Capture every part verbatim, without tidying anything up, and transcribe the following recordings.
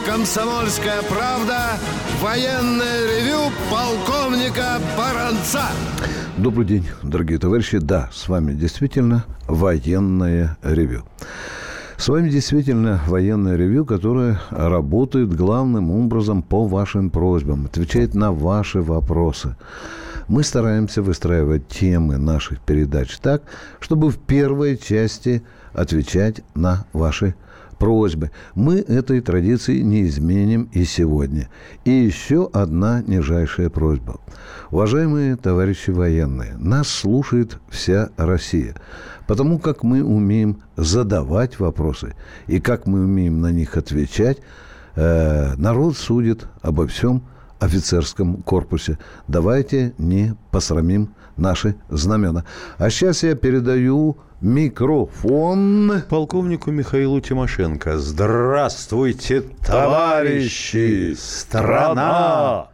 «Комсомольская правда». Военное ревю полковника Баранца. Добрый день, дорогие товарищи. Да, с вами действительно военное ревю. С вами действительно военное ревю, которое работает главным образом по вашим просьбам, отвечает на ваши вопросы. Мы стараемся выстраивать темы наших передач так, чтобы в первой части отвечать на ваши просьбы. Мы этой традиции не изменим и сегодня. И еще одна нижайшая просьба. Уважаемые товарищи военные, нас слушает вся Россия. Потому как мы умеем задавать вопросы и как мы умеем на них отвечать, э, народ судит обо всем офицерском корпусе. Давайте не посрамим наши знамена. А сейчас я передаю микрофон полковнику Михаилу Тимошенко. Здравствуйте, товарищи! Страна!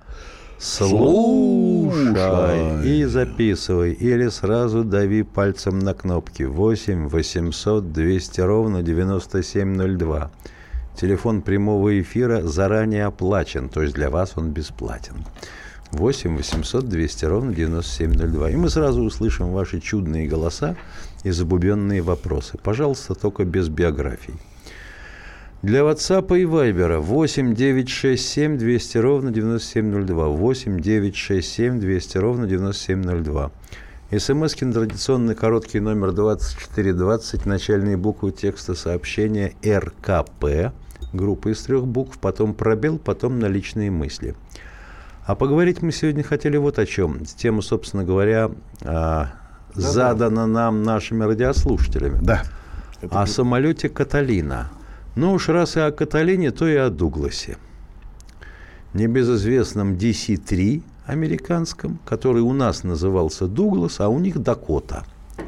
Слушай и записывай, или сразу дави пальцем на кнопки. восемь восемьсот двести ровно девяносто семь ноль два. Телефон прямого эфира заранее оплачен, то есть для вас он бесплатен. восемь восемьсот двести ровно девяносто семь ноль два. И мы сразу услышим ваши чудные голоса и забубенные вопросы. Пожалуйста, только без биографий. Для WhatsApp и Viber восемь девятьсот шестьдесят семь двести ровно девяносто семь ноль два. восемь девятьсот шестьдесят семь двести ровно девяносто семь ноль два. СМСки на традиционный короткий номер двадцать четыре двадцать. Начальные буквы текста сообщения эр ка пэ. Группа из трех букв, потом пробел, потом наличные мысли. А поговорить мы сегодня хотели вот о чем. Тема, собственно говоря, да, задана да. нам нашими радиослушателями. Да. О самолете «Каталина». Ну уж раз и о «Каталине», то и о «Дугласе». Небезызвестном ди си три американском, который у нас назывался «Дуглас», а у них «Дакота».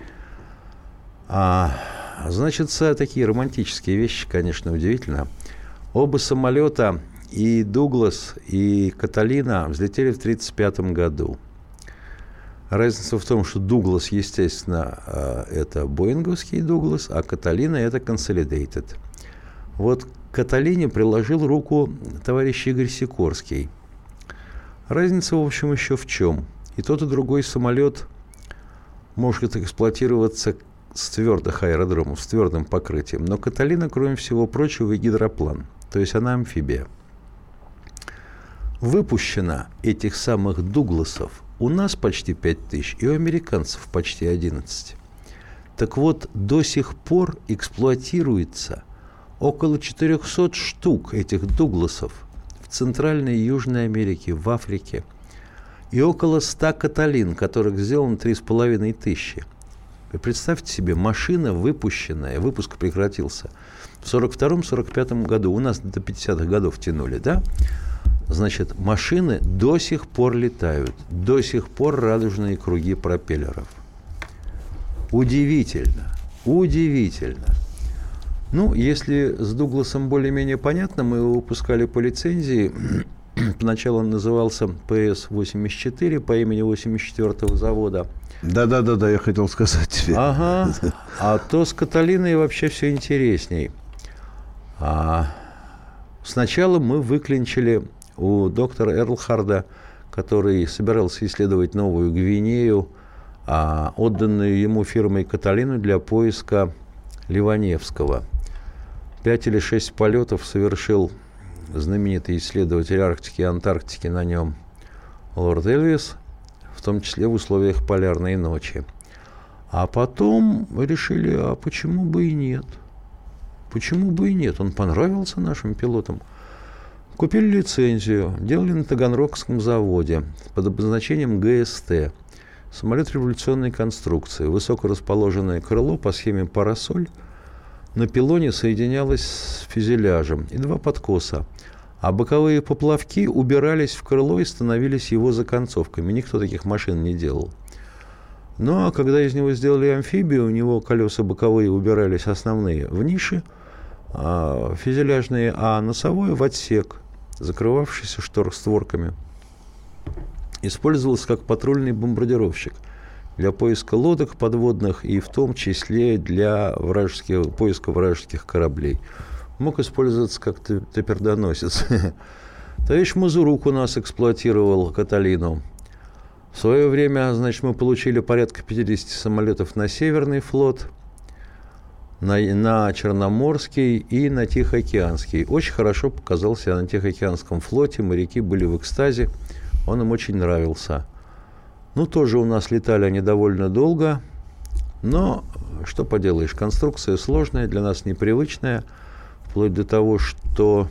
А, значит, такие романтические вещи, конечно, удивительно. Оба самолета, и «Дуглас», и «Каталина», взлетели в тысяча девятьсот тридцать пятом году. Разница в том, что «Дуглас», естественно, это боинговский «Дуглас», а «Каталина» – это «Consolidated». Вот к «Каталине» приложил руку товарищ Игорь Сикорский. Разница, в общем, еще в чем. И тот, и другой самолет может эксплуатироваться с твердых аэродромов, с твердым покрытием. Но «Каталина», кроме всего прочего, и гидроплан. То есть она амфибия. Выпущено этих самых «Дугласов» у нас почти пять тысяч, и у американцев почти одиннадцать. Так вот, до сих пор эксплуатируется около четыреста штук этих «Дугласов» в Центральной и Южной Америке, в Африке, и около ста «Каталин», которых сделано три с половиной тысячи. Вы представьте себе, машина выпущенная, выпуск прекратился в сорок втором — сорок пятом году, у нас до пятидесятых годов тянули, да? Значит, машины до сих пор летают, до сих пор радужные круги пропеллеров. Удивительно, удивительно. Ну, если с «Дугласом» более-менее понятно, мы его выпускали по лицензии. Поначалу он назывался пэ эс восемьдесят четыре по имени восемьдесят четвёртого завода. Да-да-да, я хотел сказать тебе. Ага. А то с «Каталиной» вообще все интересней. А сначала мы выклинчили у доктора Эрлхарда, который собирался исследовать Новую Гвинею, а отданную ему фирмой «Каталину» для поиска Ливаневского. Пять или шесть полетов совершил знаменитый исследователь Арктики и Антарктики на нем лорд Элвис, в том числе в условиях полярной ночи. А потом решили, а почему бы и нет? Почему бы и нет? Он понравился нашим пилотам. Купили лицензию, делали на Таганрогском заводе под обозначением гэ эс тэ. Самолет революционной конструкции, высоко расположенное крыло по схеме парасоль, на пилоне соединялось с фюзеляжем и два подкоса, а боковые поплавки убирались в крыло и становились его законцовками. Никто таких машин не делал. Ну, а когда из него сделали амфибию, у него колеса боковые убирались основные в ниши, а фюзеляжные, а носовое в отсек, закрывавшийся штор-створками. Использовался как патрульный бомбардировщик для поиска лодок подводных и в том числе для вражеских, поиска вражеских кораблей. мог использоваться как торпедоносец. Товарищ Мазурук у нас эксплуатировал «Каталину». В свое время, значит, мы получили порядка пятьдесят самолетов на Северный флот, на, на Черноморский и на Тихоокеанский. Очень хорошо показал себя на Тихоокеанском флоте, моряки были в экстазе, он им очень нравился. Ну, тоже у нас летали они довольно долго, но что поделаешь, конструкция сложная, для нас непривычная, вплоть до того, что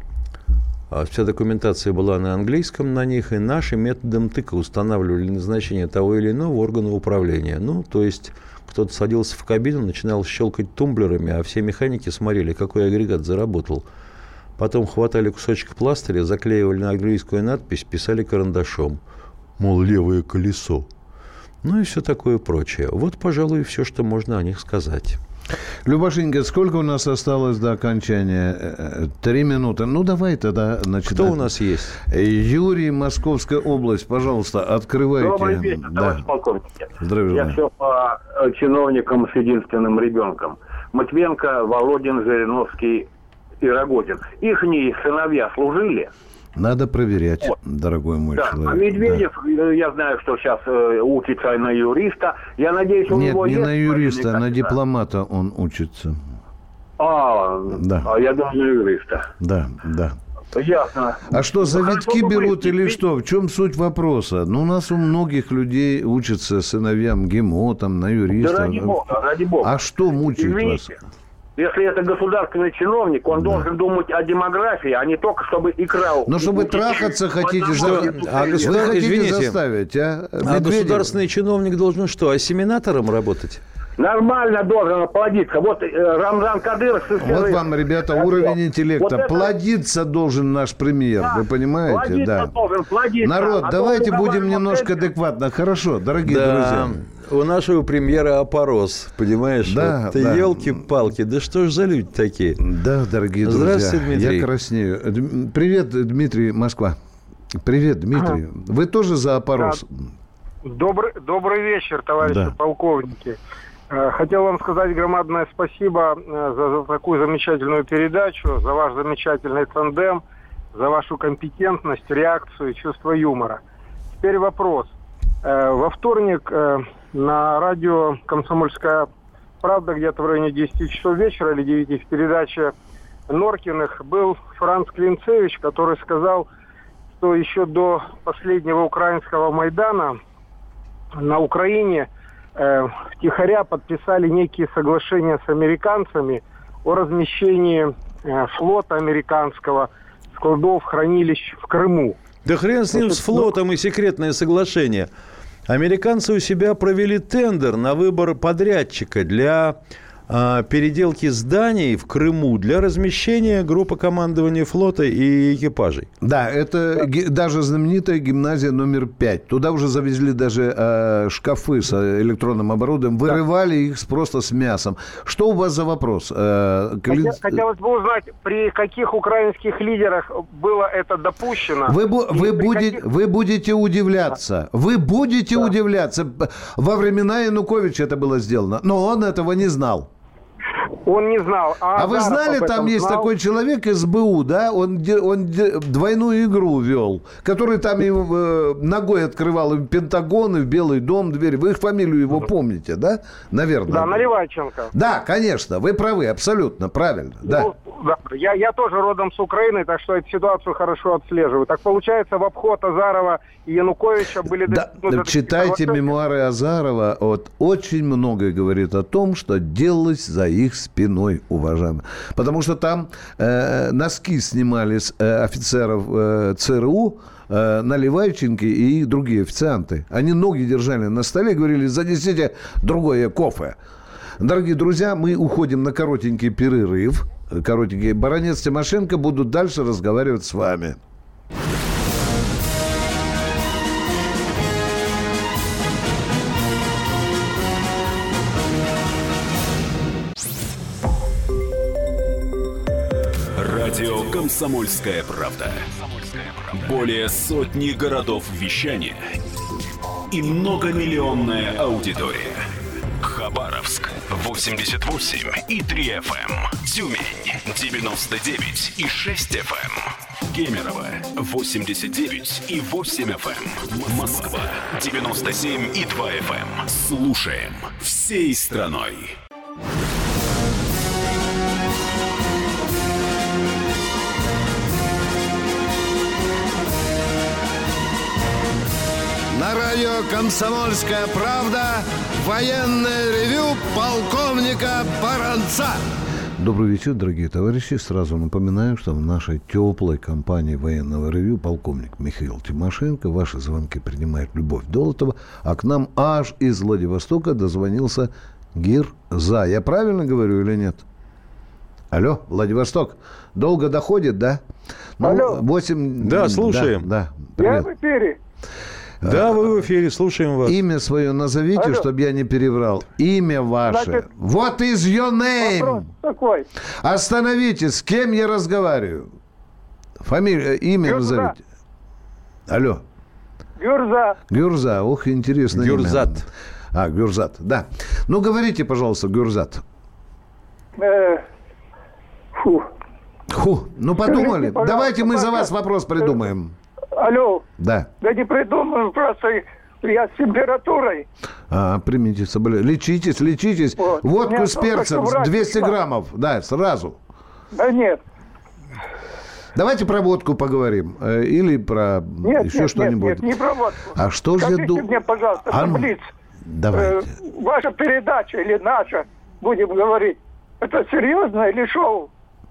вся документация была на английском на них, и наши методом тыка устанавливали назначение того или иного органа управления. Ну, то есть кто-то садился в кабину, начинал щелкать тумблерами, а все механики смотрели, какой агрегат заработал. Потом хватали кусочек пластыря, заклеивали на английскую надпись, писали карандашом. Мол, левое колесо. Ну и все такое прочее. Вот, пожалуй, все, что можно о них сказать. Любашенька, сколько у нас осталось до окончания? Три минуты. Ну, давай тогда начинать. Кто у нас есть? Юрий, Московская область. Пожалуйста, открывайте. Добрый вечер, да. товарищ полковник. Здравия Я все по чиновникам с единственным ребенком. Матвенко, Володин, Жириновский и Рогозин. Ихние сыновья служили? Надо проверять, вот. Дорогой мой да. человек. А Медведев, да. Я знаю, что сейчас э, учится на юриста. Я надеюсь, у Нет, него не есть... на юриста, на дипломата он учится. А, да. а я думаю, на юриста. Да, да. Ясно. А что, за ну, витки хорошо, берут вы... или что? В чем суть вопроса? Ну, у нас у многих людей учатся сыновьям ГИМО, там, на юриста. Да ради бога, ради бога. А что мучает Извините. вас? Если это государственный чиновник, он да. должен думать о демографии, а не только чтобы икра... Ну, чтобы трахаться хотите, за... а вы хотите извините, заставить, а? А государственный чиновник должен что, ассиминатором работать? Нормально должен плодиться. Вот э, Рамзан Кадыров... Вот вам, ребята, уровень интеллекта. Вот это... Плодиться должен наш премьер, да, вы понимаете? Плодиться да. должен, плодиться. Народ, а давайте будем немножко адекватно. Хорошо, дорогие да. друзья. У нашего премьера опорос, понимаешь? Да, вот, да. Елки-палки, да что ж за люди такие? Да, дорогие Здравствуйте, друзья. Дмитрий. Я краснею. Привет, Дмитрий, Москва. Привет, Дмитрий. Ага. Вы тоже за опорос? Да. Добрый, добрый вечер, товарищи да. полковники. Хотел вам сказать громадное спасибо за, за такую замечательную передачу, за ваш замечательный тандем, за вашу компетентность, реакцию, чувство юмора. Теперь вопрос. Во вторник на радио «Комсомольская правда» где-то в районе десяти часов вечера или девяти в передаче Норкиных был Франц Клинцевич, который сказал, что еще до последнего украинского Майдана на Украине э, втихаря подписали некие соглашения с американцами о размещении э, флота американского, складов, хранилищ в Крыму. Да хрен с ним, с флотом и секретное соглашение. Американцы у себя провели тендер на выбор подрядчика для э, переделки зданий в Крыму для размещения группы командования флота и экипажей. Да, это ги- даже знаменитая гимназия номер пять. Туда уже завезли даже э, шкафы с электронным оборудованием, вырывали их просто с мясом. Что у вас за вопрос? Э, коли... Хотелось бы узнать, при каких украинских лидерах было это допущено? Вы, бу- вы, будете, каких... вы будете удивляться. Вы будете да. удивляться. Во времена Януковича это было сделано, но он этого не знал. Он не знал. А, а вы знали, там есть знал? такой человек из СБУ, да? Он, он двойную игру вел, который там и, э, ногой открывал и в Пентагон, и в Белый дом дверь. Вы их фамилию его помните, да? Наверное. Да, Наливайченко. Да, конечно, вы правы, абсолютно, правильно. Ну, да. Да. Я, я тоже родом с Украины, так что эту ситуацию хорошо отслеживаю. Так получается, в обход Азарова и Януковича были... Да, ну, читайте мемуары Азарова. Вот, очень многое говорит о том, что делалось за их спиной, уважаемые. Потому что там э, носки снимали с э, офицеров э, ЦРУ, э, Наливайченко и другие официанты. Они ноги держали на столе и говорили: занесите другое кофе. Дорогие друзья, мы уходим на коротенький перерыв. Коротенький. Баронец, Тимошенко будут дальше разговаривать с вами. Радио «Комсомольская правда». Более сотни городов вещания и многомиллионная аудитория. Хабаровск восемьдесят восемь и три эф эм. Тюмень девяносто девять и шесть эф эм. Кемерово восемьдесят девять и восемь эф эм. Москва девяносто семь и два эф эм. Слушаем всей страной. На радио «Комсомольская правда» военное ревю полковника Баранца. Добрый вечер, дорогие товарищи. Сразу напоминаю, что в нашей теплой компании военного ревью полковник Михаил Тимошенко. Ваши звонки принимает Любовь Долотова. А к нам аж из Владивостока дозвонился Гирза. Я правильно говорю или нет? Алло, Владивосток. Долго доходит, да? Ну, Алло. восемь... Да, слушаем. Да, да. Я в эфире. Да, вы в эфире, слушаем вас. Имя свое назовите, Алло. чтобы я не переврал. Имя ваше. Значит, What is your name? Вопрос такой. Остановитесь, с кем я разговариваю? Фамилия, имя Гюрза. назовите. Алло. Гюрза. Гюрза. Ох, интересно. Гюрзат. А, Гюрзат, да. Ну, говорите, пожалуйста, Гюрзат. Э, фу. Ху, ну подумали. Скажите, Давайте мы за пожалуйста, вас вопрос придумаем. Алло. Да. Да не придумаю, просто я с температурой. А, примите соболезнования. Лечитесь, лечитесь. Вот. Водку Меня с перцем, только врач двести сказал. граммов. Да, сразу. Да нет. Давайте про водку поговорим. Э, Или про Нет, еще нет, что-нибудь. нет, нет, не про водку. А что же Скажите ду- мне, пожалуйста, А ну, таблиц. Давайте. Э, ваша передача или наша, будем говорить, это серьезно или шоу?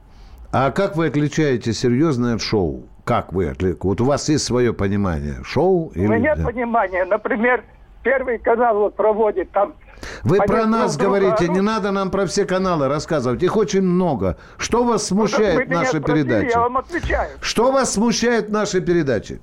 А как вы отличаете серьезное от шоу? Как вы отличаете? Вот у вас есть свое понимание. Шоу или... У меня нет да? понимания. Например, Первый канал вот проводит там. Вы они про друг нас друга говорите, орут. не надо нам про все каналы рассказывать. Их очень много. Что вас Ну, так смущает вы в меня нашей спросили, передаче? Я вам отвечаю. Что вас смущает в нашей передаче?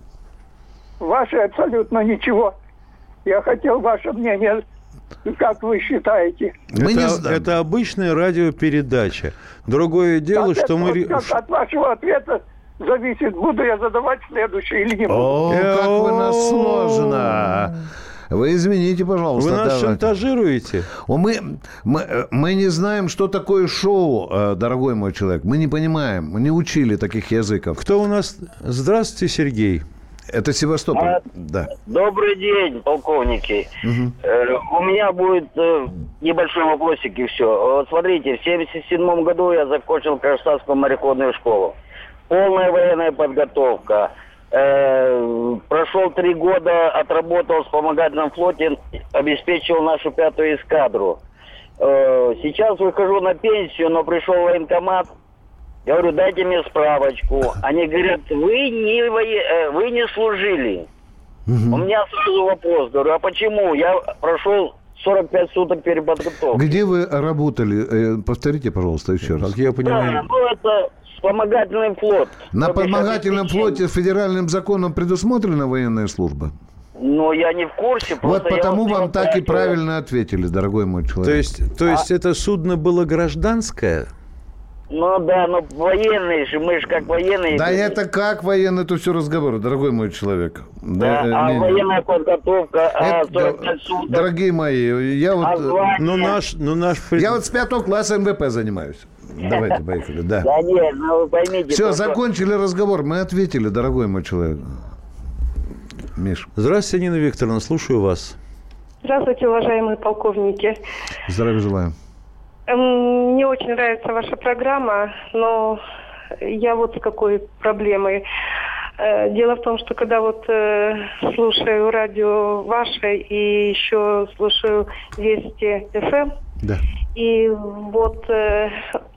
Ваше абсолютно ничего. Я хотел ваше мнение, как вы считаете. Мы не это, знаем. это обычная радиопередача. Другое дело, От что этого, мы... ре- как от вашего ответа зависит, буду я задавать следующий или не буду. О, как вы нас сложно. Вы извините, пожалуйста. Вы нас давайте. шантажируете? О, Мы, мы, мы не знаем, что такое шоу, э, дорогой мой человек. Мы не понимаем, мы не учили таких языков. Кто у нас? Здравствуйте, Сергей. Это Севастополь. А, Да. Добрый день, полковники. Мгм. Э, у меня будет э, небольшой вопросик и все. Вот смотрите, в семьдесят седьмом году я закончил Кронштадтскую мореходную школу. Полная военная подготовка. Э, прошел три года, отработал в вспомогательном флоте, обеспечил нашу пятую эскадру. Э, сейчас выхожу на пенсию, но пришел в военкомат. Я говорю, дайте мне справочку. Они говорят, вы не, вое- вы не служили. У меня сразу вопрос. Говорю, а почему? Я прошел сорок пять суток переподготовки. Где вы работали? Э, Повторите, пожалуйста, еще раз. Как я Да, понимаю, ну это вспомогательный флот. На То бишь вспомогательном обеспечение. флоте федеральным законом предусмотрена военная служба? Ну, я не в курсе. Вот просто я потому вот вам так и спрашиваю. правильно ответили, дорогой мой человек. то есть, то есть это судно было гражданское? Ну да, ну военные же, мы же как военные. Да это как военный, это все разговор, дорогой мой человек. Да, э, а не- военная подготовка, а Это- сорок пять суток. Дорогие мои, я а вот, э, звание? Ну, наш... Ну, наш... я вот с пятого класса эм вэ пэ занимаюсь. Давайте, поехали, да. Да нет, ну вы поймите. Все, то, что- закончили разговор, мы ответили, дорогой мой человек. Миш, Здравствуйте, Нина Викторовна, слушаю вас. Здравствуйте, уважаемые полковники. здравия желаю. Эм, Мне очень нравится ваша программа, но я вот с какой проблемой. Э, Дело в том, что когда вот э, слушаю радио ваше и еще слушаю Вести эф эм, Да. и вот э,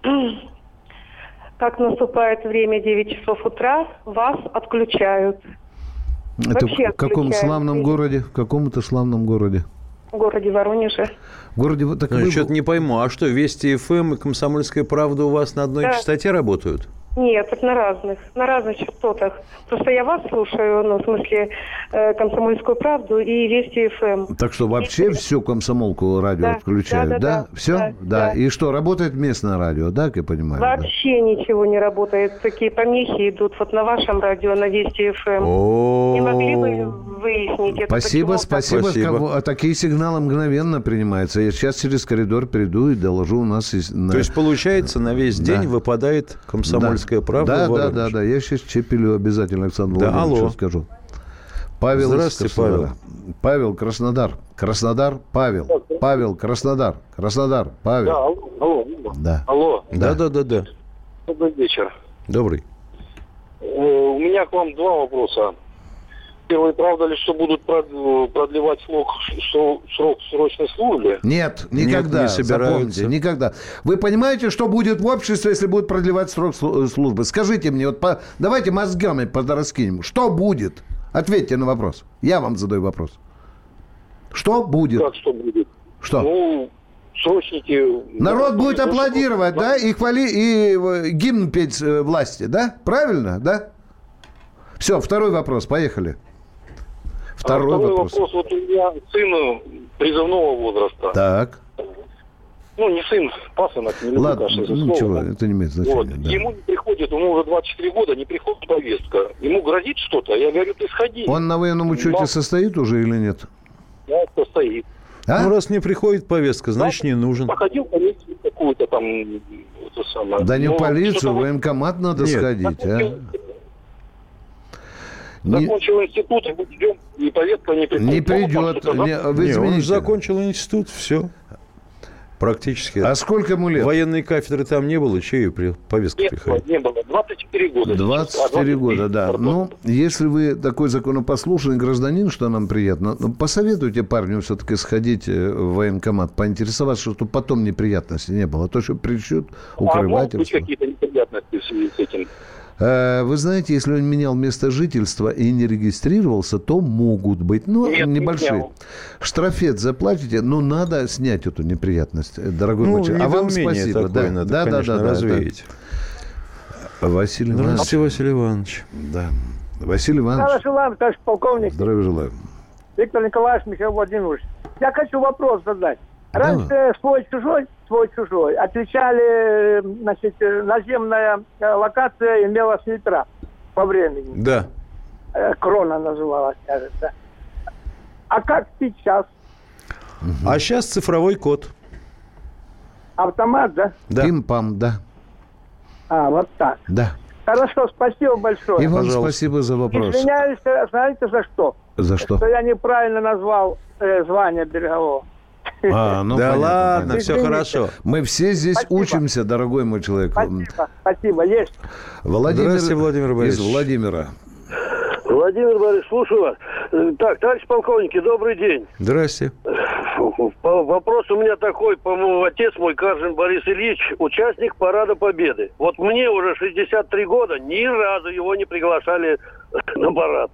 как наступает время девять часов утра, вас отключают. Это Вообще в каком отключают. славном городе? В каком-то славном городе? В городе Воронеже. В городе вот так Ну, вы- что-то не пойму, а что, Вести эф эм и Комсомольская правда у вас на одной Да. частоте работают? Нет, это на разных, на разных частотах. Просто я вас слушаю, ну, в смысле, э, «Комсомольскую правду» и «Вести эф эм». Так что вообще всю комсомолку радио Да, отключают, да? да, да, да. Все? Да, Да. да. И что, работает местное радио, да, как я понимаю? да? Вообще ничего не работает. Такие помехи идут вот на вашем радио, на «Вести эф эм». Не могли бы выяснить это. Спасибо, спасибо. Спасибо. Как, такие сигналы мгновенно принимаются. Я сейчас через коридор приду и доложу у нас. Из, на... То есть, получается, на весь Да. день выпадает «Комсомольская да. правда» Да, в да, Воронеже. да, да. Я сейчас Чепелю обязательно Александру Да, Владимировичу алло. скажу. Павел из Здравствуйте, Краснодара. Павел, Краснодар. Краснодар, Павел. Павел, Краснодар. Краснодар, Павел. Да, алло, алло. Да. Алло, Да, да, да, да. добрый вечер. Добрый. Э, У меня к вам два вопроса. Первый, правда ли, что будут прод- продлевать срок, срок, срок срочной службы? Нет, никогда. не собираются. Запомните, никогда. Вы понимаете, что будет в обществе, если будет продлевать срок слу- службы? Скажите мне, вот по... давайте мозгами подраскинем. Что будет? Ответьте на вопрос. Я вам задаю вопрос. Что будет? Как что будет? Что? Ну, срочники... Народ будет Ну, аплодировать, да, и хвали, и э, гимн петь э, власти, да? Правильно, да? Все, второй вопрос, поехали. Второй, а второй вопрос. вопрос. Вот у меня сын призывного возраста. Так, Ну, не сын, пасынок, не люблю, ладно, конечно, это ну, слово. ничего, это не имеет значения. Вот. Да. Ему не приходит, ему уже двадцать четыре года, не приходит повестка. Ему грозит что-то. Я говорю, ты сходи. Он на военном учете Мам, состоит уже или нет? да, кто стоит. А? Ну, раз не приходит повестка, значит, не нужен. Походил в полицию какую-то там, это самое. Да не в Ну, полицию, что-то в военкомат надо Нет. сходить, а? Не, Закончил институт, и мы ждем, и повестка не приходит. не Ну, там придет. что-то Не, за- вы Не, он извините. же закончил институт, все. Практически. А сколько ему лет? Военной кафедры там не было, чьей при... повестка Нет, приходит? не было. двадцать четыре года. двадцать сейчас. А, четыре двадцать три, года, да. пардон. Ну, если вы такой законопослушный гражданин, что нам приятно, ну, посоветуйте парню все-таки сходить э, в военкомат, поинтересоваться, чтобы потом неприятностей не было. А то, что причут А могут быть укрывательство. какие-то неприятности в связи с этим? Э, Вы знаете, если он менял место жительства и не регистрировался, то могут быть, ну, Нет, не небольшие. менял. Штрафет заплатите, но надо снять эту неприятность, э, дорогой Ну, мой человек. А вам недоумение спасибо. такое Да, надо, да, да, конечно, да, да, развеять. да. Василий Иванович. Здравствуйте, Василий Иванович. Да. Василий Иванович. Здравия желаю, товарищ полковник. Здравия желаю. Виктор Николаевич, Михаил Владимирович. Я хочу вопрос задать. Раньше Да. свой-чужой, свой-чужой отличали, значит, наземная э, локация имела фильтра по времени. Да. Э, Крона называлась, кажется. А как сейчас? А сейчас цифровой код. Автомат, да? Да. Пим-пам, да. А, вот так. Да. Хорошо, спасибо большое. И вам Пожалуйста. спасибо за вопрос. Извиняюсь, э, знаете за что? За что? Что я неправильно назвал э, звание берегового. А, ну, да понятно, ладно, понятно. все Извините. хорошо. Мы все здесь Спасибо. учимся, дорогой мой человек. Спасибо, спасибо, есть. Владимир Здравствуйте, Владимир из Борисович. Владимира. Владимир Борисович, слушаю вас. Э, Так, товарищ полковники, добрый день. Здрасте. По- Вопрос у меня такой, по-моему, отец мой, Каржин Борис Ильич, участник Парада Победы. Вот мне уже шестьдесят три года, ни разу его не приглашали на парад.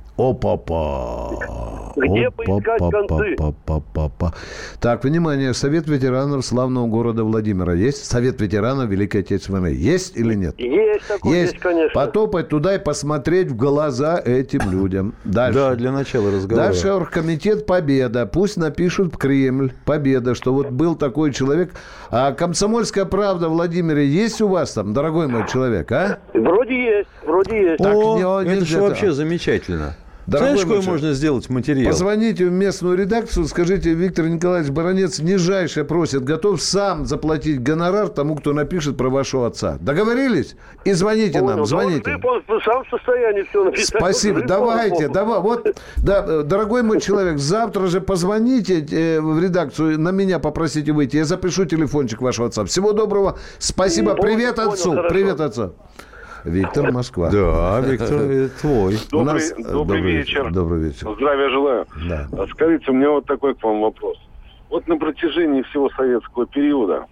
О-папа. Где поискать концы? О-па-па-па-па-па. Так, внимание, Совет ветеранов славного города Владимира. Есть? Совет ветеранов Великой Отечественной войны. Есть или нет? Есть такой, есть, конечно. Потопать туда и посмотреть в глаза этим людям. Дальше. Да, для начала разговора. Дальше Оргкомитет «Победа». Пусть напишут в Кремль «Победа», что вот был такой человек. А «Комсомольская правда» в Владимире есть у вас там, дорогой мой человек, а? Вроде есть, вроде есть. Так, О, не- это нельзя- же вообще замечательно. Дорогой Знаешь, какой мой человек, можно сделать материал? Позвоните в местную редакцию, скажите, Виктор Николаевич Баранец нижайше просит, готов сам заплатить гонорар тому, кто напишет про вашего отца. Договорились? И звоните Понял. нам, звоните. Да он, он сам в состоянии все написать. Спасибо. Он Давайте, жив, давай. Вот, да, э, дорогой мой человек, завтра же позвоните э, в редакцию, на меня попросите выйти. Я запишу телефончик вашего отца. Всего доброго. Спасибо. Понял, Привет понял, отцу. хорошо. Привет отцу. Виктор, Москва. Да, Виктор, это твой. У Добрый, нас- добрый вечер. Добрый вечер. Здравия желаю. Да. А Скажите, у меня вот такой к вам вопрос. Вот на протяжении всего советского периода,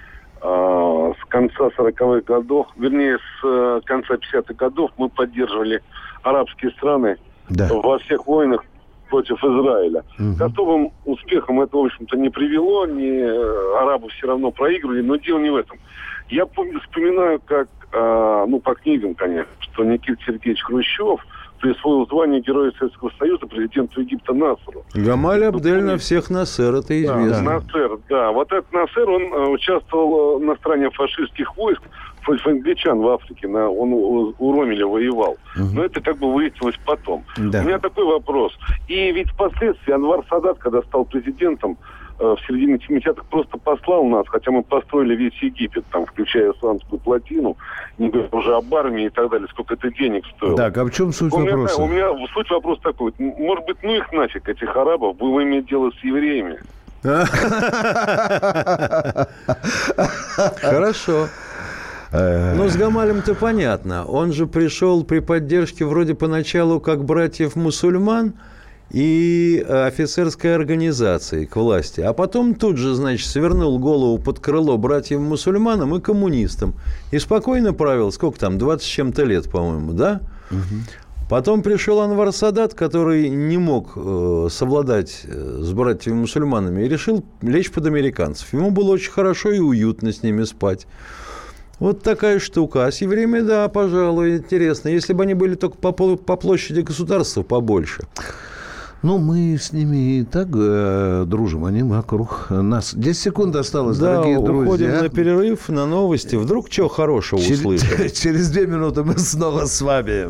э, с конца сороковых годов, вернее, с э, конца пятидесятых годов мы поддерживали арабские страны Да. во всех войнах против Израиля. Мгм. К особым успехам это, в общем-то, не привело, не, э, арабы все равно проигрывали, но дело не в этом. Я помню, вспоминаю, как, э, ну, по книгам, конечно, что Никита Сергеевич Хрущев присвоил звание Героя Советского Союза президенту Египта Насеру. Гамаль Абдель на всех Насер, это известно. Да, Насер, да. Вот этот Насер, он э, участвовал на стороне фашистских войск, англичан в Африке, на, он у, у Ромеля воевал. Угу. Но это как бы выяснилось потом. Да. У меня такой вопрос. И ведь впоследствии Анвар Садат, когда стал президентом, в середине семидесятых просто послал нас, хотя мы построили весь Египет, там, включая Исламскую плотину, не говоря уже об армии и так далее, сколько это денег стоило. Так, а в чем суть у меня, вопроса? У меня суть вопрос такой. Может быть, ну их нафиг, этих арабов, будем иметь дело с евреями. Хорошо. Ну, с Гамалем-то понятно. Он же пришел при поддержке вроде поначалу как братьев-мусульман и офицерской организации к власти. А потом тут же, значит, свернул голову под крыло братьям-мусульманам и коммунистам. И спокойно правил, сколько там, двадцать с чем-то лет, по-моему, да? Угу. Потом пришел Анвар Садат, который не мог э, совладать с братьями-мусульманами и решил лечь под американцев. Ему было очень хорошо и уютно с ними спать. Вот такая штука. А с евреями, да, пожалуй, интересно. Если бы они были только по, по площади государства побольше. Ну, мы с ними и так э, дружим, они вокруг нас. десять секунд осталось, да, дорогие друзья. Уходим на перерыв, на новости. Вдруг чего хорошего через, услышим. Через две минуты мы снова с вами.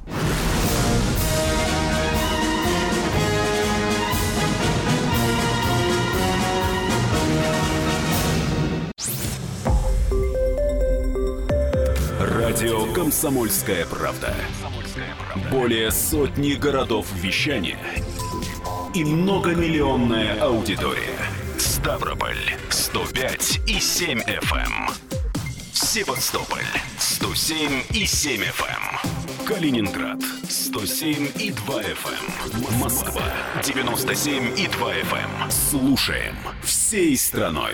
Радио «Комсомольская правда». Более сотни городов вещания и многомиллионная аудитория. Ставрополь сто пять и семь эф эм. Севастополь сто семь и семь эф эм. Калининград сто семь и два эф эм. Москва девяносто семь и два эф эм. Слушаем всей страной.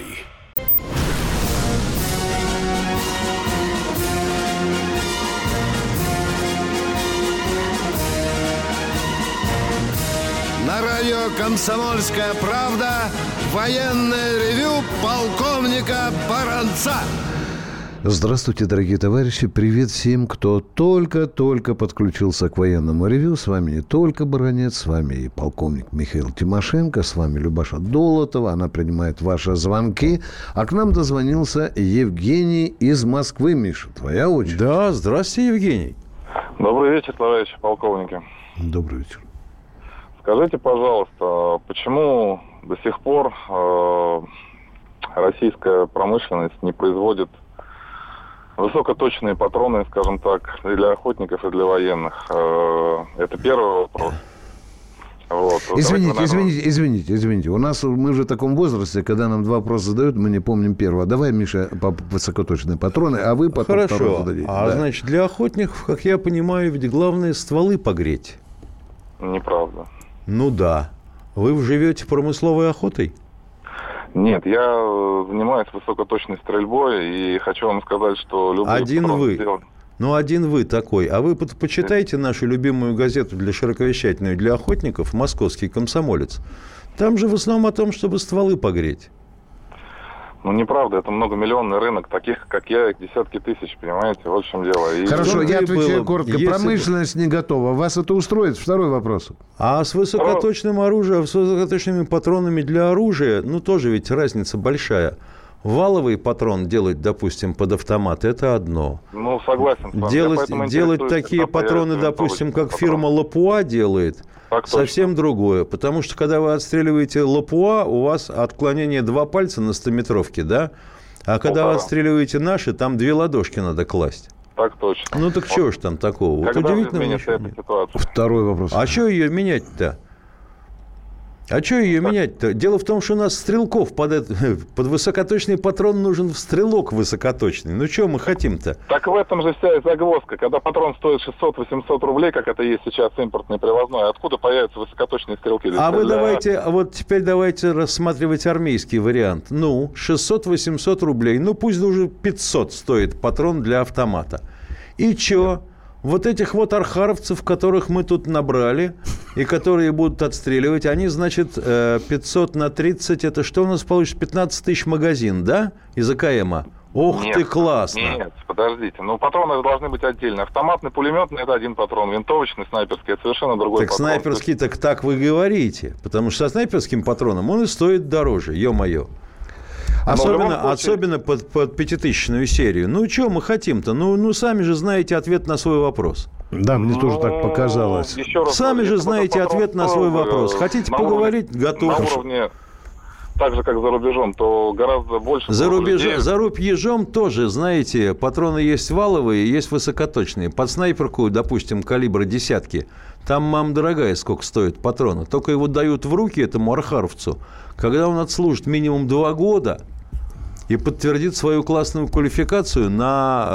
На радио «Комсомольская правда» военное ревю полковника Баранца. Здравствуйте, дорогие товарищи. Привет всем, кто только-только подключился к военному ревю. С вами не только Баранец, с вами и полковник Михаил Тимошенко, с вами Любаша Долотова. Она принимает ваши звонки. А к нам дозвонился Евгений из Москвы. Миша, твоя очередь. Да, здравствуйте, Евгений. Добрый вечер, товарищи полковники. Добрый вечер. Скажите, пожалуйста, почему до сих пор э, российская промышленность не производит высокоточные патроны, скажем так, и для охотников, и для военных? Э, это первый вопрос. Вот. Извините, Давайте, извините, извините, извините. У нас мы уже в таком возрасте, когда нам два вопроса задают, мы не помним первого. Давай, Миша, по высокоточные патроны, а вы потом Хорошо. второй зададите. А да. значит, для охотников, как я понимаю, ведь главное стволы погреть. Неправда. Ну да. Вы живете промысловой охотой? Нет, я занимаюсь высокоточной стрельбой, и хочу вам сказать, что любой один вы. Сделан... Ну, один вы такой. А вы почитайте нашу любимую газету для широковещательную для охотников «Московский комсомолец». Там же в основном о том, чтобы стволы погреть. Ну, неправда, это многомиллионный рынок, таких, как я, их десятки тысяч, понимаете, вот в чем дело. И... Хорошо, я отвечаю было, коротко. Промышленность бы... не готова. Вас это устроит? Второй вопрос. А с высокоточным оружием, с высокоточными патронами для оружия, ну, тоже ведь разница большая. Валовый патрон делать, допустим, под автомат, это одно. Ну, согласен с вами. Делать, делать такие патроны, допустим, как фирма Лапуа делает, так совсем точно. Другое. Потому что, когда вы отстреливаете Лапуа, у вас отклонение два пальца на стометровке, да? А когда Полтора. Вы отстреливаете наши, там две ладошки надо класть. Так точно. Ну, так вот. Чего ж там такого? Когда вот удивительно. Эта ситуация? Второй вопрос. А что ее менять-то? А что ее так. менять-то? Дело в том, что у нас стрелков под, это, под высокоточный патрон нужен стрелок высокоточный. Ну, что мы хотим-то? Так в этом же вся и загвоздка. Когда патрон стоит шестьсот-восемьсот рублей, как это есть сейчас импортный привозной, откуда появятся высокоточные стрелки? А вы для... давайте, а вот теперь давайте рассматривать армейский вариант. Ну, шестьсот-восемьсот рублей, ну, пусть уже пятьсот стоит патрон для автомата. И что? вот этих вот архаровцев, которых мы тут набрали, и которые будут отстреливать, они, значит, пятьсот на тридцать, это что у нас получится? пятнадцать тысяч магазин, да? Из АКМа. Ох нет, ты, классно. Нет, подождите. Ну, патроны должны быть отдельно. Автоматный, пулеметный – это один патрон. Винтовочный, снайперский – это совершенно другой так патрон. Так снайперский, так так вы говорите. Потому что со снайперским патроном он и стоит дороже, ё-моё. Особенно, случае... особенно под, под пятитысячную серию. Ну, что мы хотим-то? Ну, ну, сами же знаете ответ на свой вопрос. Да, мне ну, тоже так показалось. Раз, сами же знаете ответ на свой вопрос. Хотите на поговорить? Уровне, готов. На уровне... Так же, как за рубежом, то гораздо больше... За, рубеж... людей... за рубежом тоже, знаете, патроны есть валовые, есть высокоточные. Под снайперку, допустим, калибра десятки, там, мам дорогая, сколько стоит патрона. Только его дают в руки этому архаровцу, когда он отслужит минимум два года и подтвердит свою классную квалификацию на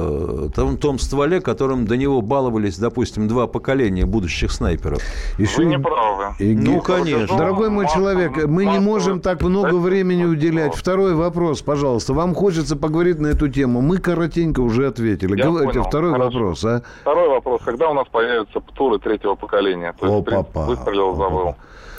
э, том, том стволе, которым до него баловались, допустим, два поколения будущих снайперов. Еще... Вы не правы. И... Ну, конечно. Дорогой мой человек, мы не можем так много времени уделять. Второй вопрос, пожалуйста. Вам хочется поговорить на эту тему. Мы коротенько уже ответили. Я Говорите, понял. второй Хорошо. вопрос. А? Второй вопрос. Когда у нас появятся птуры третьего поколения? То есть, О, папа. Выстрелил, завыл.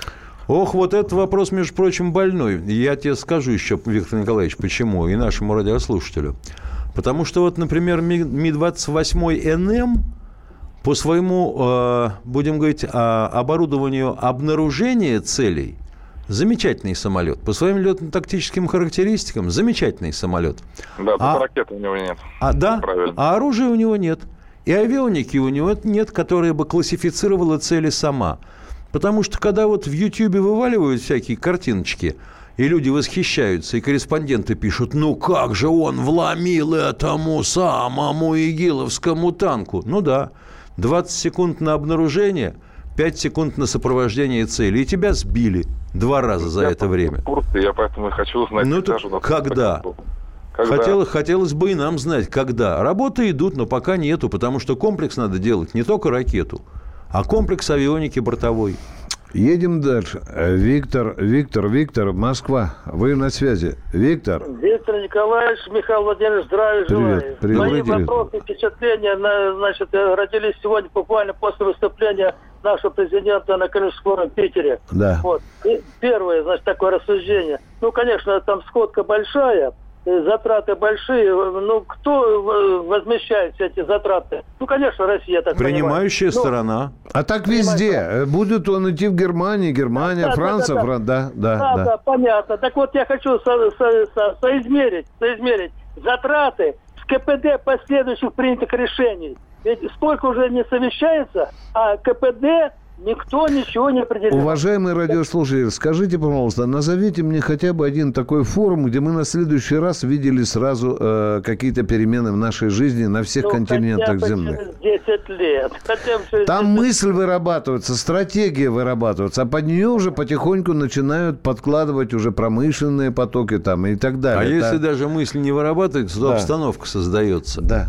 Ох, вот этот вопрос, между прочим, больной. Я тебе скажу еще, Виктор Николаевич, почему, и нашему радиослушателю. Потому что вот, например, Ми двадцать восемь эн эм по своему, э, будем говорить, оборудованию обнаружения целей замечательный самолет. По своим летно-тактическим характеристикам замечательный самолет. Да, только а, ракеты у него нет. А, да, правильно. А оружия у него нет. И авионики у него нет, которая бы классифицировала цели сама. Потому что, когда вот в Ютьюбе вываливают всякие картиночки, и люди восхищаются, и корреспонденты пишут, ну как же он вломил этому самому игиловскому танку. Ну да, двадцать секунд на обнаружение, пять секунд на сопровождение цели, и тебя сбили два раза за я это время. Курсы, я поэтому и хочу узнать. Ну так когда? Когда? Хотелось, хотелось бы и нам знать, когда. Работы идут, но пока нету, потому что комплекс надо делать не только ракету, а комплекс авионики бортовой. Едем дальше. Виктор, Виктор, Виктор, Москва. Вы на связи. Виктор. Виктор Николаевич, Михаил Владимирович, здравия желаю. Привет. Мои вопросы и впечатления, значит, родились сегодня буквально после выступления нашего президента на Калининском Питере. Да. Вот. И первое, значит, такое рассуждение. Ну, конечно, там сходка большая, затраты большие. Ну, кто возмещает все эти затраты? Ну, конечно, Россия, так Принимающая понимаю. сторона. Ну, а так везде. Будет он идти в Германию, Германия, да, Франция, да, да, Фран... да, да, да, да. да, понятно. Так вот, я хочу со- со- со- соизмерить, соизмерить затраты с КПД последующих принятых решений. Ведь сколько уже не совещается, а КПД никто ничего не определяет. Уважаемые радиослушатели, скажите, пожалуйста, назовите мне хотя бы один такой форум, где мы на следующий раз видели сразу э, какие-то перемены в нашей жизни на всех ну, континентах земных. Через десять лет. Хотя бы через Там десять... мысль вырабатывается, стратегия вырабатывается, а под нее уже потихоньку начинают подкладывать уже промышленные потоки там и так далее. А да? если даже мысль не вырабатывается, то да. обстановка создается. Да.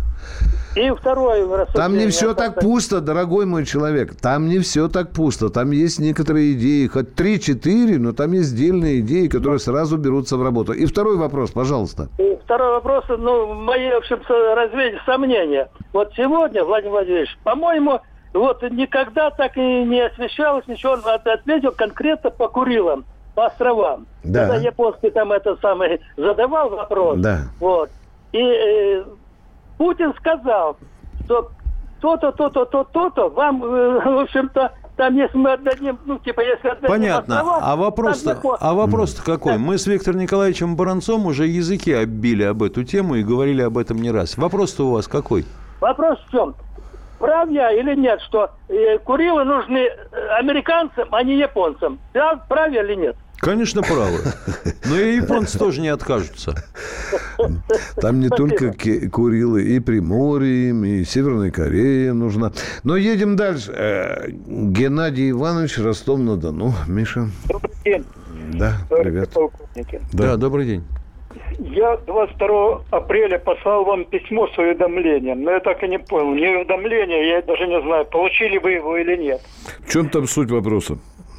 И второе рассуждение. Там не все так пусто, дорогой мой человек. Там не все так пусто. Там есть некоторые идеи, хоть три-четыре, но там есть отдельные идеи, которые сразу берутся в работу. И второй вопрос, пожалуйста. И второй вопрос, ну, мои, в общем, развеять сомнения. Вот сегодня, Владимир Владимирович, по-моему, вот никогда так и не освещалось ничего. Он ответил конкретно по Курилам, по островам. Да. Когда японский там это самый задавал вопрос. Да. Вот. И э, Путин сказал, что то-то, то-то, то-то, то-то, вам, э, в общем-то, там, если мы отдадим, ну, типа, если отдадим Понятно. острова, а вопрос-то, там... а вопрос-то какой? Да. Мы с Виктором Николаевичем Баранцом уже языки оббили об эту тему и говорили об этом не раз. Вопрос-то у вас какой? Вопрос в чем? Прав я или нет, что э, Курилы нужны американцам, а не японцам? Прав, прав я или нет? Конечно, правы. Но и японцы тоже не откажутся. Там не только Курилы, и Приморье, и Северная Корея нужна. Но едем дальше. Геннадий Иванович, Ростов-на-Дону. Миша. Добрый день. Да, привет. Да. да, добрый день. Я двадцать второго апреля послал вам письмо с уведомлением, но я так и не понял. Не уведомление, я даже не знаю, получили вы его или нет. В чем там суть вопроса?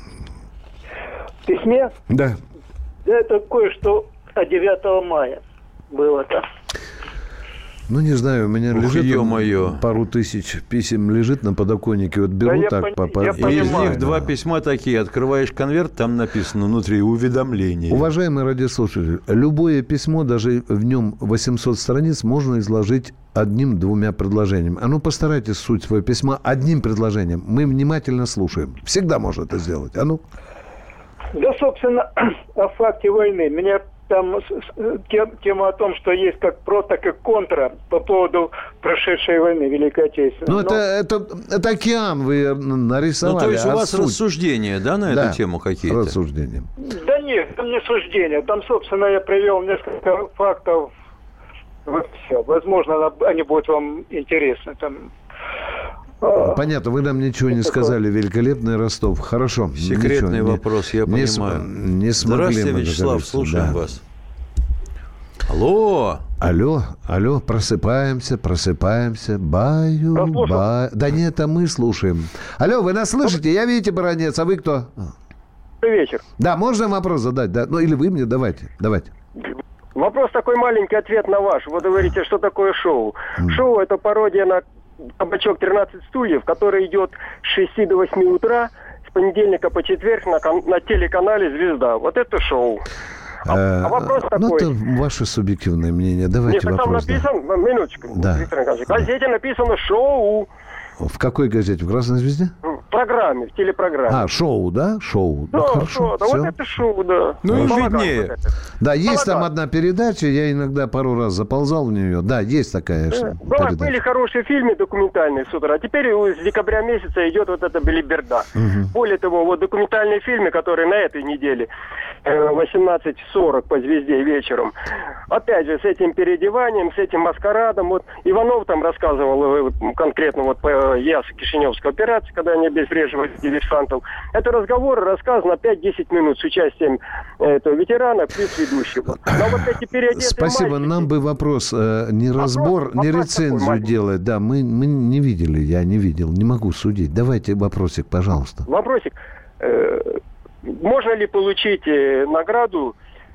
В письме? Да. Это кое-что от девятого мая было-то. Ну, не знаю, у меня Ух, лежит ё-моё. пару тысяч писем лежит на подоконнике. Вот беру Да так я по... пон- я по- И из понимаю, них два письма такие. Открываешь конверт, там написано внутри уведомление. Уважаемый радиослушатель, любое письмо, даже в нем восемьсот страниц, можно изложить одним-двумя предложениями. А ну, постарайтесь суть своего письма одним предложением. Мы внимательно слушаем. Всегда можно это сделать. А ну? Да, собственно, о факте войны. Меня там с- с- тем- тема о том, что есть как про, так и контра по поводу прошедшей войны Великой Отечественной. Ну, Но- это, это, это океан вы нарисовали. Ну, то есть у а вас суть? рассуждения, да, на Да, эту тему какие-то? рассуждения. Да нет, там не суждение. Там, собственно, я привел несколько фактов. Вот все. Возможно, она- они будут вам интересны. Там... а, Понятно, вы нам ничего не сказали. Великолепный Ростов. Хорошо. Секретный Ничего, не- вопрос, я не см- понимаю. Не смогли Здравствуйте, мы Вячеслав, договориться. слушаем Да. вас. Алло. Алло, алло, просыпаемся, просыпаемся. Баю, Послушал. баю. Да нет, а мы слушаем. Алло, вы нас слышите? Я Витя Баранец, а вы кто? Добрый вечер. Да, можно вопрос задать? Да? Ну, или вы мне, давайте, давайте. Вопрос такой маленький, ответ на ваш. Вы говорите, что такое шоу? Шоу – это пародия на кабачок тринадцать стульев, который идет с шести до восьми утра, с понедельника по четверг на, кон- на телеканале «Звезда». Вот это шоу. А, а вопрос Ну, такой. это ваше субъективное мнение. Давайте Нет, так там вопрос. да. написано, минуточку, Да. Виктор Николаевич, в газете написано «шоу». В какой газете? В «Красной звезде»? В программе, в телепрограмме. А, шоу, да? Шоу. Да, Ну, хорошо, да, да, всё. вот это шоу, да. Ну и Балаган виднее. вот этот. Да, есть там Балаган. одна передача, я иногда пару раз заползал в нее. Да, есть такая Да. ш- Была- передача. были хорошие фильмы документальные с утра, а теперь с декабря месяца идет вот эта белиберда. Мгм. Более того, вот документальные фильмы, которые на этой неделе э, восемнадцать сорок по звезде вечером, опять же, с этим переодеванием, с этим маскарадом, вот Иванов там рассказывал э, вот, конкретно вот по Ясо-Кишиневской операции, когда они обезвреживали диверсантов. Это разговоры рассказано пять-десять минут с участием э, этого ветерана плюс ведущего. Но вот эти переодетые Спасибо. мальчики- Нам бы вопрос, э, не разбор, не вопрос рецензию такой маленький. делать. Да, мы, мы не видели, я не видел, не могу судить. Давайте вопросик, пожалуйста. Вопросик. Э, Можно ли получить э, награду?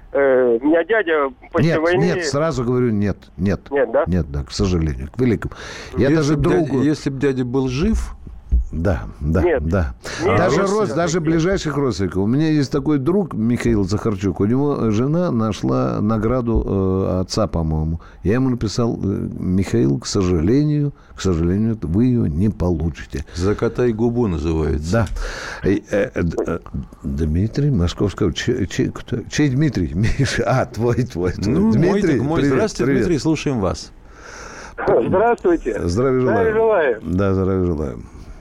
Э, У меня дядя после Нет, войны... нет, сразу говорю, нет, нет. Нет, да? Нет, да, к сожалению, к великому. Я Если даже б другу... дядя- если бы дядя был жив, Да, да, Нет. да. Нет, даже родственники. рост, даже ближайших родственников. У меня есть такой друг Михаил Захарчук. У него жена нашла награду э, отца, по-моему. Я ему написал: э, Михаил, к сожалению, к сожалению, вы ее не получите. «Закатай губу» называется. Да. Э, э, э, Дмитрий Московского. Чей, чей, кто? Чей Дмитрий? Миша. А, твой, твой. твой. Ну, мой, Дмитрий, так мой. привет, Здравствуйте, привет. Дмитрий, слушаем вас. Здравствуйте. Здравия желаю. Здравия желаю. Да, здравия желаю.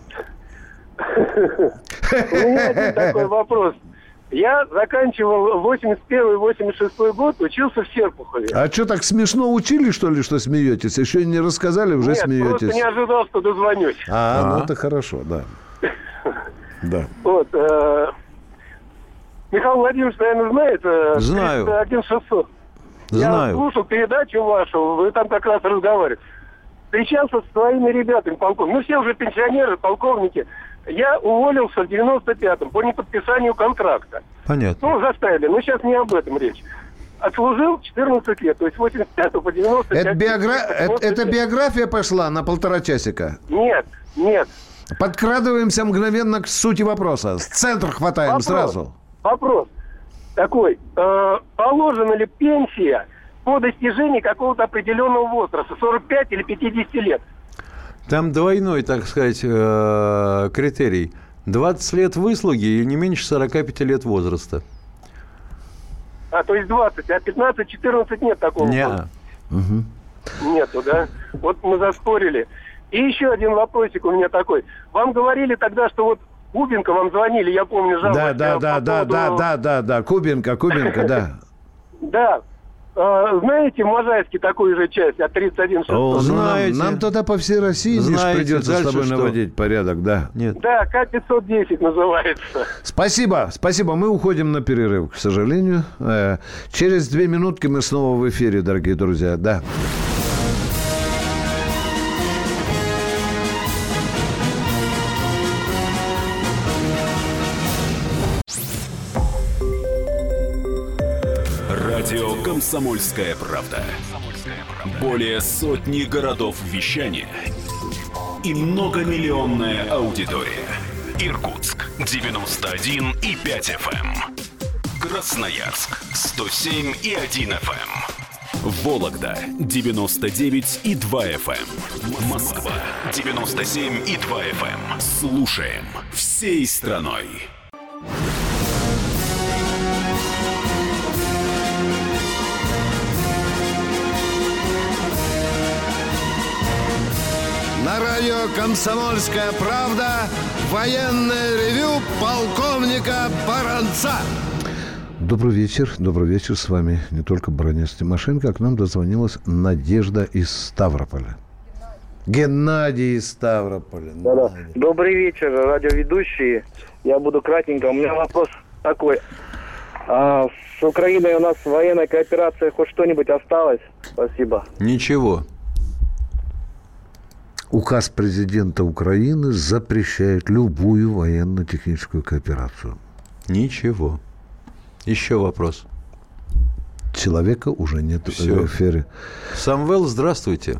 У меня один такой вопрос. Я заканчивал восемьдесят первый восемьдесят шестой год, учился в Серпухове. А что, так смешно учили, что ли, что смеетесь? Еще не рассказали, уже Нет, смеетесь. просто не ожидал, что дозвонюсь. А, А. ну это хорошо, да. Да. Вот. э, Михаил Владимирович, наверное, знает. э, Знаю. тридцать один шестьсот. Я Знаю. слушал передачу вашу, вы там как раз разговаривали. Встречался с своими ребятами, полковник. Ну, все уже пенсионеры, полковники. Я уволился в девяносто пятом по неподписанию контракта. Понятно. Ну, заставили. Но сейчас не об этом речь. Отслужил четырнадцать лет, то есть с восемьдесят пятого по девяносто пятый. Это, биогра- это, это биография пошла на полтора часика? Нет, нет. Подкрадываемся мгновенно к сути вопроса. С центра хватаем Вопрос. сразу. Вопрос такой. Э, положена ли пенсия по достижении какого-то определенного возраста, сорок пять или пятьдесят лет? Там двойной, так сказать, э, критерий. двадцать лет выслуги и не меньше сорок пять лет возраста. А, то есть двадцать, а пятнадцать-четырнадцать нет такого? Не. Нету, да? Вот мы заспорили. И еще один вопросик у меня такой. Вам говорили тогда, что вот Губенко вам звонили, я помню, жаловались. Да, да, по да, да, поводу- да, да, да, да. Кубинка, Кубинка, да. Да. А, знаете, в Можайске такую же часть от тридцать один О, шестьсот? ну, нам, нам тогда по всей России Миш, Знаете, придется с дальше тобой что? наводить порядок, да. Нет. Да, К пятьсот десять называется. Спасибо, спасибо. Мы уходим на перерыв, к сожалению. Э, Через две минутки мы снова в эфире, дорогие друзья. Да. Радио «Комсомольская правда». Более сотни городов вещания и многомиллионная аудитория. Иркутск девяносто один и пять эф эм. Красноярск сто семь и один эф эм. Вологда девяносто девять и два эф эм. Москва девяносто семь и два эф эм. Слушаем всей страной. На радио «Комсомольская правда» военное ревю полковника Баранца. Добрый вечер. Добрый вечер. С вами не только Баранец Тимошенко, а к нам дозвонилась Надежда из Ставрополя. Геннадий из Ставрополя. Да-да. Добрый вечер, радиоведущие. Я буду кратенько. У меня вопрос такой. А с Украиной у нас военная кооперация хоть что-нибудь осталось? Спасибо. Ничего. Указ президента Украины запрещает любую военно-техническую кооперацию. Ничего. Еще вопрос. Человека уже нет Все. в эфире. Самвел, здравствуйте.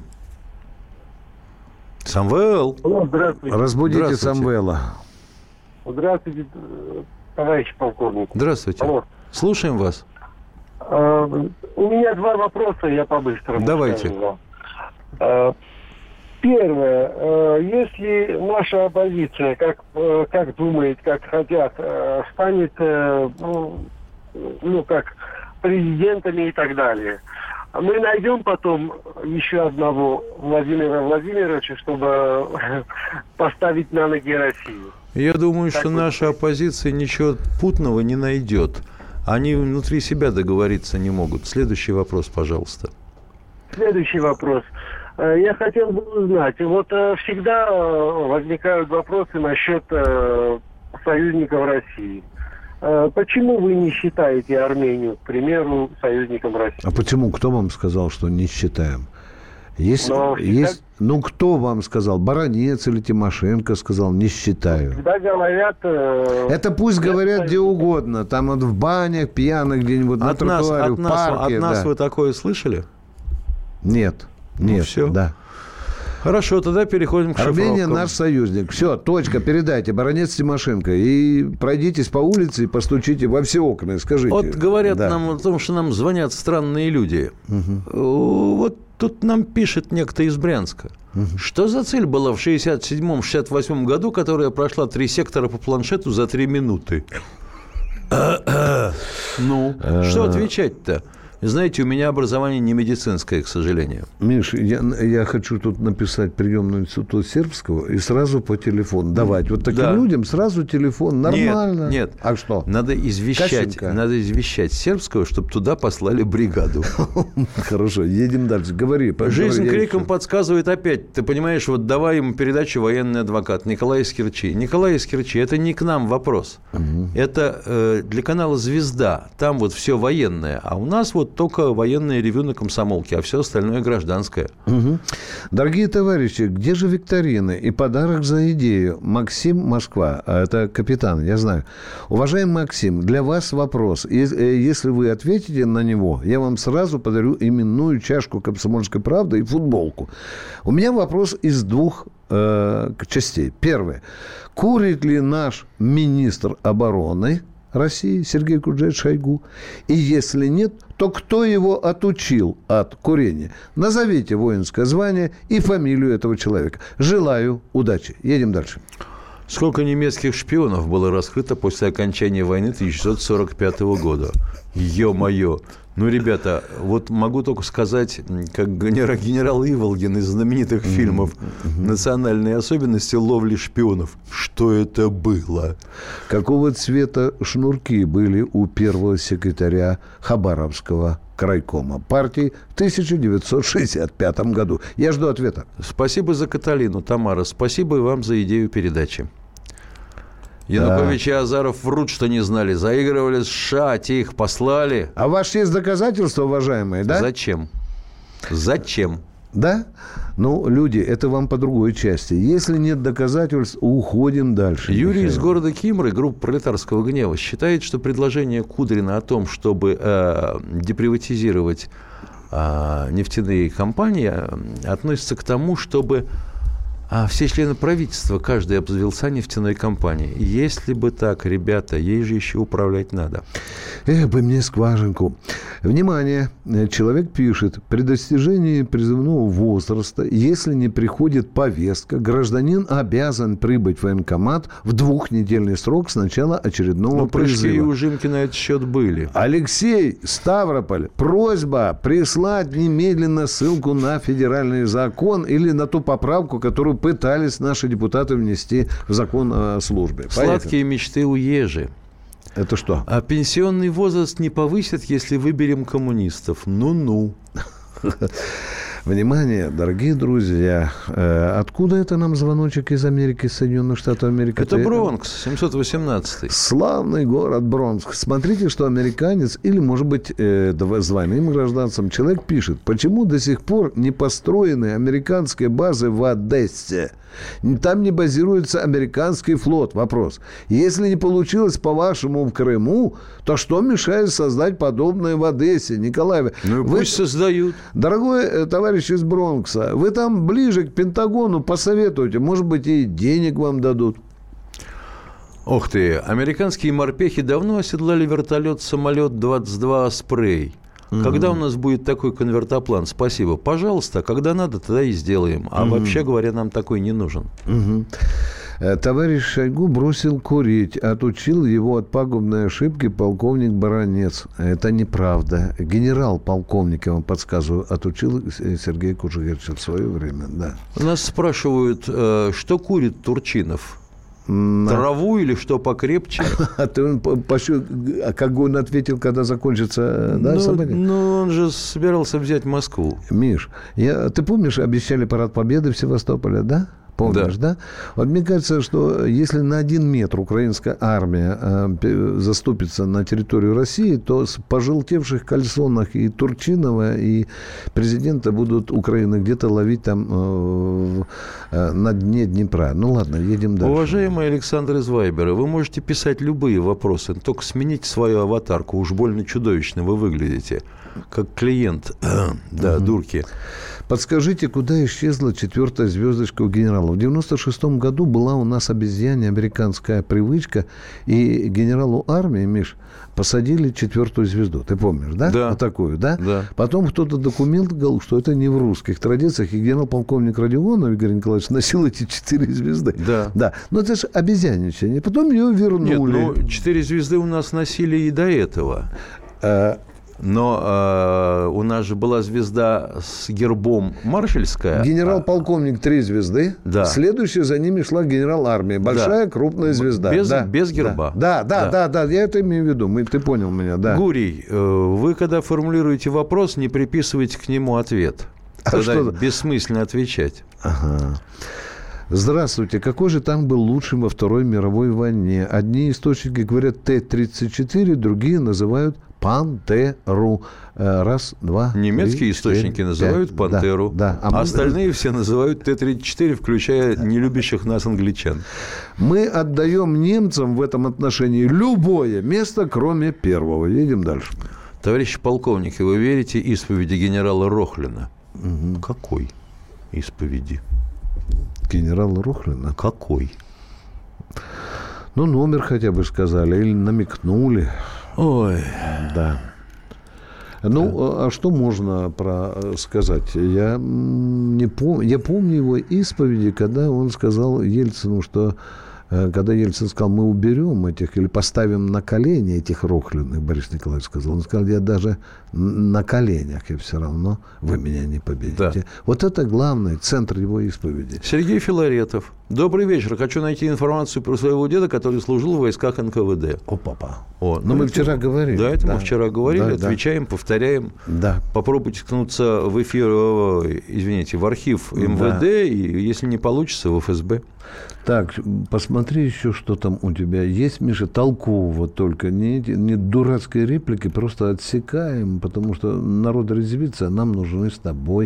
Самвел. Здравствуйте. Разбудите Здравствуйте. Самвела. Здравствуйте, товарищ полковник. Здравствуйте. Алло. Слушаем вас. А, у меня два вопроса, я по-быстрому. Давайте. скажу. А, Первое, если наша оппозиция, как, как думает, как хотят, станет, ну, ну, как президентами и так далее, мы найдем потом еще одного Владимира Владимировича, чтобы поставить на ноги Россию. Я думаю, Так что вот. наша оппозиция ничего путного не найдет. Они внутри себя договориться не могут. Следующий вопрос, пожалуйста. Следующий вопрос. Э, Я хотел бы узнать, вот э, всегда э, возникают вопросы насчет э, союзников России. Э, Почему вы не считаете Армению, к примеру, союзником России? А почему? Кто вам сказал, что не считаем? Есть, Но есть, ну, кто вам сказал? Баранец или Тимошенко сказал, не считаю. Когда говорят... э, Это пусть говорят где угодно. Там вот в банях, пьяных где-нибудь, на От нас, тротуаре, от в нас, парке. от нас да. вы такое слышали? Нет. Ну, Нет, все. да. Хорошо, тогда переходим к Армения шифровкам. наш союзник. Все, точка, передайте, Баранец Тимошенко. И пройдитесь по улице и постучите во все окна и скажите. Вот говорят Да. нам о том, что нам звонят странные люди. Вот тут нам пишет некто из Брянска. Что за цель была в шестьдесят седьмом — шестьдесят восьмом году, которая прошла три сектора по планшету за три минуты? Ну, что отвечать-то? Знаете, у меня образование не медицинское, к сожалению. Миш, я, я хочу тут написать приемную института сербского и сразу по телефону давать. Вот таким Да. людям сразу телефон. Нормально. Нет, нет. А что? Надо извещать, Кащенко. надо извещать сербского, чтобы туда послали бригаду. Хорошо, едем дальше. Говори. Жизнь говори, я криком еще. подсказывает опять. Ты понимаешь, вот давай ему передачу «Военный адвокат» Николай из Керчи. Николай из Керчи, это не к нам вопрос. Это э, для канала «Звезда». Там вот все военное. А у нас вот только военное ревю на Комсомолке, а все остальное гражданское. Угу. Дорогие товарищи, где же викторины и подарок за идею? Максим, Москва. А это капитан, я знаю. Уважаемый Максим, для вас вопрос. И, э, если вы ответите на него, я вам сразу подарю именную чашку «Комсомольской правды» и футболку. У меня вопрос из двух э, частей. Первое. Курит ли наш министр обороны России Сергей Куджаевич Шойгу? И если нет, то кто его отучил от курения? Назовите воинское звание и фамилию этого человека. Желаю удачи. Едем дальше. Сколько немецких шпионов было раскрыто после окончания войны тысяча девятьсот сорок пятого года? Ё-моё! Ну, ребята, вот могу только сказать, как генерал, генерал Иволгин из знаменитых фильмов «Национальные особенности ловли шпионов». Что это было? Какого цвета шнурки были у первого секретаря Хабаровского крайкома партии в тысяча девятьсот шестьдесят пятом году? Я жду ответа. Спасибо за Каталину, Тамара. Спасибо и вам за идею передачи. Янукович и Азаров врут, что не знали. Заигрывали с США, а те их послали. А у вас есть доказательства, уважаемые, да? Зачем? Зачем? Да? Ну, люди, это вам по другой части. Если нет доказательств, уходим дальше. Юрий Михаил. из города Кимры, группа «Пролетарского гнева», считает, что предложение Кудрина о том, чтобы э, деприватизировать а, нефтяные компании относится к тому, чтобы а, все члены правительства, каждый обзавелся нефтяной компанией. Если бы так, ребята, ей же еще управлять надо. Эх бы мне скважинку. Внимание! Человек пишет: при достижении призывного возраста, если не приходит повестка, гражданин обязан прибыть в военкомат в двухнедельный срок с начала очередного Но призыва. прыжки и ужимки на этот счет были. Алексей, Ставрополь, просьба прислать немедленно ссылку на федеральный закон или на ту поправку, которую пытались наши депутаты внести в закон о службе. Сладкие мечты у ежи. Это что? А пенсионный возраст не повысят, если выберем коммунистов. Ну-ну. Внимание, дорогие друзья, откуда это нам звоночек из Америки, Соединенных Штатов Америки? Это Бронкс, семьсот восемнадцатый. Славный город Бронкс. Смотрите, что американец, или, может быть, э, с двойным гражданством, человек пишет: почему до сих пор не построены американские базы в Одессе? Там не базируется американский флот. Вопрос. Если не получилось, по-вашему, в Крыму, то что мешает создать подобное в Одессе, Николаеве? Ну, вы... пусть создают. Дорогой товарищ из Бронкса, вы там ближе к Пентагону, посоветуйте. Может быть, и денег вам дадут. Ох ты, американские морпехи давно оседлали вертолет-самолет двадцать два «Спрей». Угу. Когда у нас будет такой конвертоплан? Спасибо. Пожалуйста, когда надо, тогда и сделаем. А угу. вообще говоря, нам такой не нужен. Угу. Товарищ Шойгу бросил курить. Отучил его от пагубной ошибки полковник Баранец. Это неправда. Генерал-полковник, я вам подсказываю, отучил Сергей Кужугетович в свое время. Да. Нас спрашивают, что курит Турчинов? Траву или что покрепче? А ты он, как он ответил, когда закончится да, ну, событие? Ну, он же собирался взять Москву. Миш, я, ты помнишь, обещали парад Победы в Севастополе, да? Помнишь, да. да? Вот мне кажется, что если на один метр украинская армия э, заступится на территорию России, то с пожелтевших кальсонах и Турчинова, и президента будут Украины где-то ловить там э, э, на дне Днепра. Ну ладно, едем дальше. Уважаемый Александр из Вайбера, вы можете писать любые вопросы, только смените свою аватарку. Уж больно чудовищно вы выглядите. Как клиент, да, угу. дурки. Подскажите, куда исчезла четвертая звездочка у генерала? В девяносто шестом году была у нас обезьяне американская привычка, и генералу армии, Миш, посадили четвертую звезду. Ты помнишь, да? Да. Вот такую, да? Да. Потом кто-то документ говорил, что это не в русских традициях, и генерал-полковник Родионов Игорь Николаевич носил эти четыре звезды. Да. Да. Но это же обезьяничание. Потом ее вернули. Нет, ну, четыре звезды у нас носили и до этого. А... Но э, у нас же была звезда с гербом маршальская. Генерал-полковник три звезды. Да. Следующая за ними шла генерал армии. Большая, да. крупная звезда. Без, да. без герба. Да. Да, да, да, да, да. Я это имею в виду. Мы, ты понял меня, да. Гурий, э, вы, когда формулируете вопрос, не приписывайте к нему ответ. Тогда а бессмысленно отвечать. Ага. Здравствуйте. Какой же танк был лучшим во Второй мировой войне? Одни источники говорят Т тридцать четыре, другие называют Пантеру. Раз, два, Немецкие три, источники четыре, называют пять. Пантеру, да, да. А, а остальные все называют Т тридцать четыре, включая нелюбящих нас англичан. Мы отдаем немцам в этом отношении любое место, кроме первого. Едем дальше. Товарищи полковники, вы верите исповеди генерала Рохлина? Угу. Какой исповеди? Генерала Рохлина? Какой? Ну, номер хотя бы сказали или намекнули. Ой. Да. Ну, да. А что можно про сказать? Я, не пом... Я помню его исповеди, когда он сказал Ельцину, что когда Ельцин сказал, мы уберем этих или поставим на колени этих Рохлиных, Борис Николаевич сказал, он сказал, я даже на коленях, и все равно вы меня не победите. Да. Вот это главный центр его исповеди. Сергей Филаретов. Добрый вечер. Хочу найти информацию про своего деда, который служил в войсках эн ка вэ дэ. О, папа. О, ну, мы это, вчера говорили. Да, это да. мы вчера говорили. Да, отвечаем, да. повторяем. Да. Попробуйте ткнуться в эфир, извините, в архив эм вэ дэ, да. и если не получится, в эф эс бэ. Так, посмотри еще, что там у тебя есть, Миша, толкового только. Не, не дурацкой реплики, просто отсекаем, потому что народ резвится, нам нужны с тобой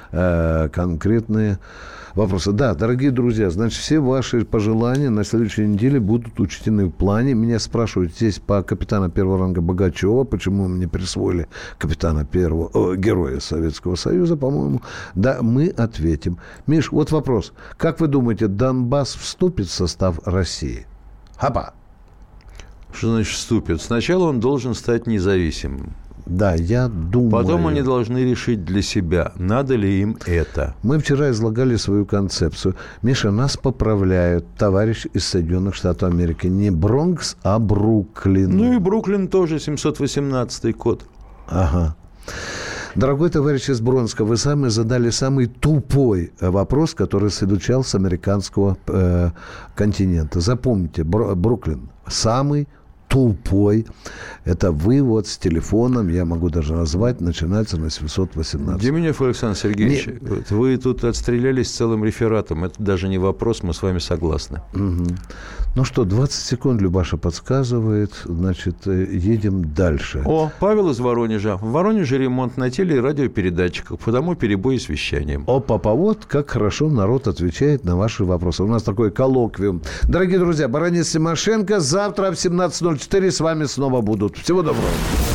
э, конкретные вопросы. Да, дорогие друзья, значит, все ваши пожелания на следующей неделе будут учтены в плане. Меня спрашивают здесь по капитана первого ранга Богачева, почему мне присвоили капитана первого, о, героя Советского Союза, по-моему. Да, мы ответим. Миш, вот вопрос. Как вы думаете, Донбасс вступит в состав России? Хапа! Что значит вступит? Сначала он должен стать независимым. Да, я думаю... Потом они должны решить для себя, надо ли им это. Мы вчера излагали свою концепцию. Миша, нас поправляют товарищ из Соединенных Штатов Америки. Не Бронкс, а Бруклин. Ну и Бруклин тоже, семьсот восемнадцатый код. Ага. Дорогой товарищ из Бронска, вы сами задали самый тупой вопрос, который изучал с американского э, континента. Запомните, Бруклин самый тупой. Это вывод с телефоном, я могу даже назвать, начинается на семьсот восемнадцать. Деменев Александр Сергеевич, не... вы тут отстрелялись целым рефератом. Это даже не вопрос, мы с вами согласны. Угу. Ну что, двадцать секунд Любаша подсказывает. Значит, едем дальше. О, Павел из Воронежа. В Воронеже ремонт на теле- и радиопередатчиках, потому перебои с вещанием. О, папа, вот как хорошо народ отвечает на ваши вопросы. У нас такой коллоквиум. Дорогие друзья, Баранец Тимошенко. Завтра в семнадцать ноль четыре с вами снова будут. Всего доброго.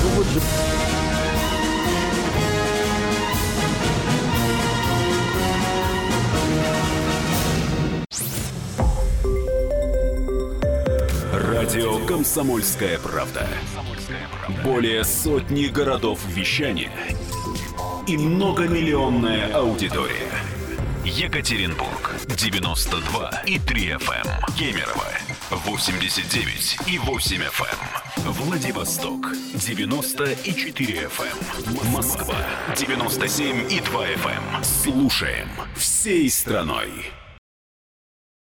Радио «Комсомольская правда». Более сотни городов вещания и многомиллионная аудитория. Екатеринбург девяносто два и три эф эм, Кемерово восемьдесят девять и восемь эф эм, Владивосток девяносто и четыре эф эм, Москва девяносто семь и два эф эм. Слушаем всей страной.